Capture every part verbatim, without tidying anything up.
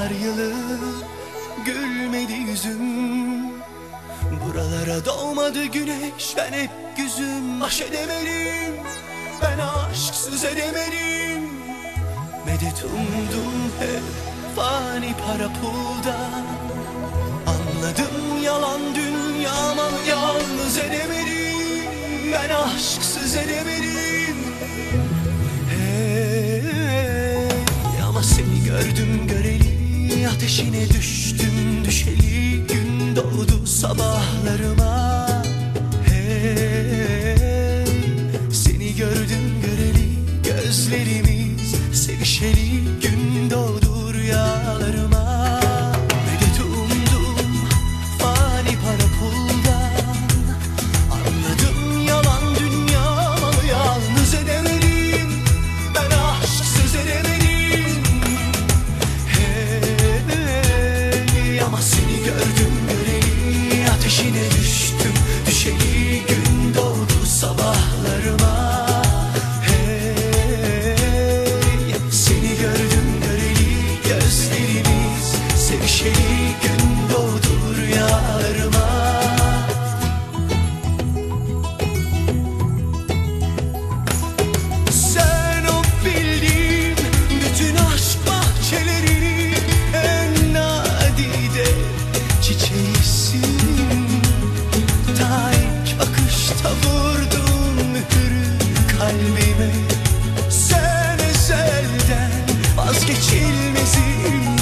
Yıllar yılı gülmedi yüzüm. Buralara doğmadı güneş, ben hep güzüm. Baş edemedim, ben aşksız edemedim. Medet umdum hep fani para pulda. Anladım yalan dünya ama yalnız edemedim. Ben aşksız edemedim. Hey, ama seni gördüm göreli, ateşine düştüm düşeli. Gün doğdu sabahlarıma. Hey, seni gördüm göreli, gözlerimiz sevişeli. Gün doğdu rüyalarıma. Medet umdum fani para puldan. Anladım yalan dünya malı, yalnız edemedim. Ben aşksız edemedim. Hey, ama seni gördüm göreli, ateşine düştüm düşeli. Gün doğdu sabahlarıma. Sevişeli, gün doğdu rüyalarıma. Sen o bildiğim bütün aşk bahçeleri, en nadide çiçeğisin. Ta ilk bakışta vurdun mührü kalbime. Sen ezelden vazgeçilmezimsin.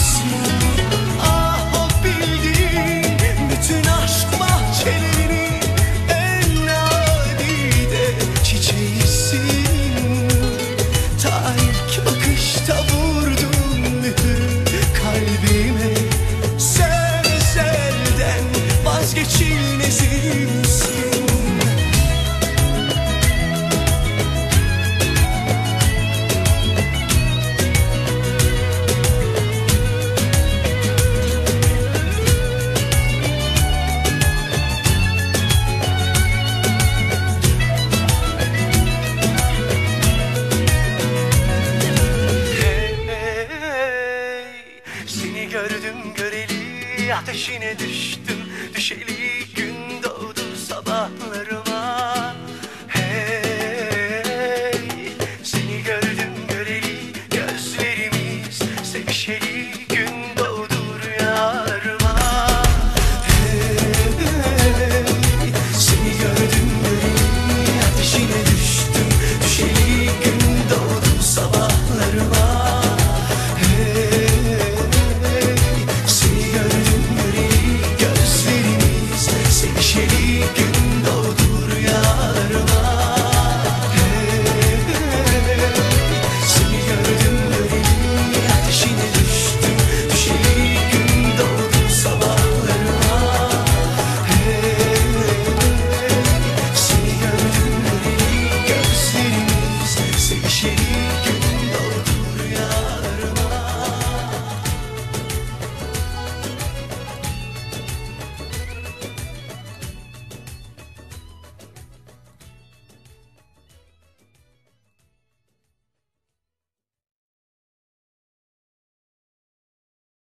Vazgeçilmezimsin. Hey, seni gördüm göreli, ateşine düştüm